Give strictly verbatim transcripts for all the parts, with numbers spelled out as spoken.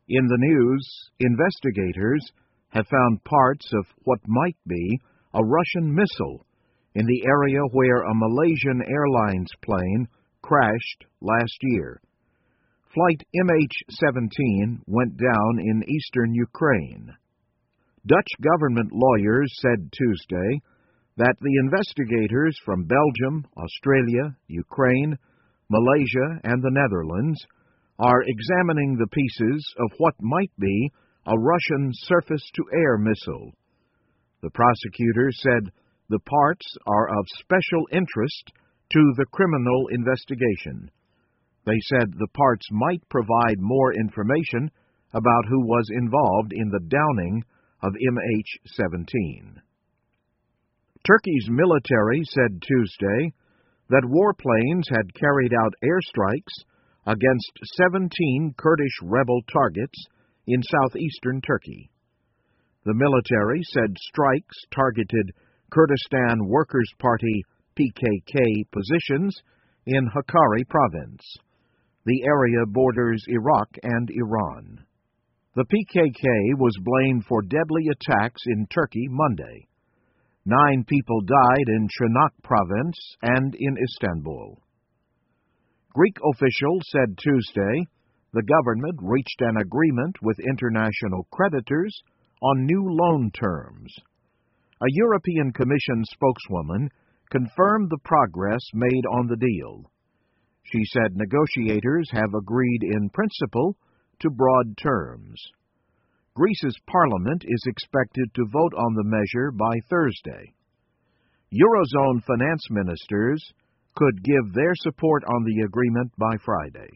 In the news, investigators have found parts of what might be a Russian missile in the area where a Malaysian Airlines plane crashed last year. Flight M H seventeen went down in eastern Ukraine. Dutch government lawyers said Tuesday that the investigators from Belgium, Australia, Ukraine, Malaysia, and the Netherlands are examining the pieces of what might be a Russian surface-to-air missile. The prosecutor said the parts are of special interest to the criminal investigation. They said the parts might provide more information about who was involved in the downing of M H seventeen. Turkey's military said Tuesday that warplanes had carried out airstrikes against seventeen Kurdish rebel targets in southeastern Turkey. The military said strikes targeted Kurdistan Workers' Party P K K positions in Hakkari province. The area borders Iraq and Iran. The P K K was blamed for deadly attacks in Turkey Monday. Nine people died in Şırnak province and in Istanbul. Greek officials said Tuesday the government reached an agreement with international creditors on new loan terms. A European Commission spokeswoman confirmed the progress made on the deal. She said negotiators have agreed in principle to broad terms. Greece's parliament is expected to vote on the measure by Thursday. Eurozone finance ministers could give their support on the agreement by Friday.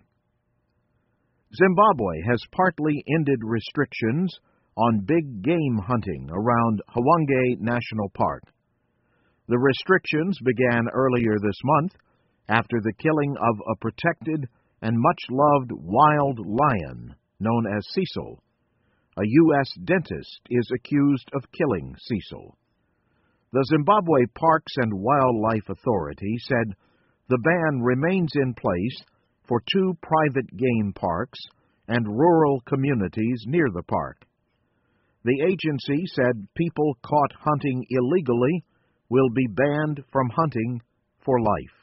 Zimbabwe has partly ended restrictions on big game hunting around Hwange National Park. The restrictions began earlier this month after the killing of a protected and much-loved wild lion known as Cecil. A U S dentist is accused of killing Cecil. The Zimbabwe Parks and Wildlife Authority said the ban remains in place for two private game parks and rural communities near the park. The agency said people caught hunting illegally will be banned from hunting for life.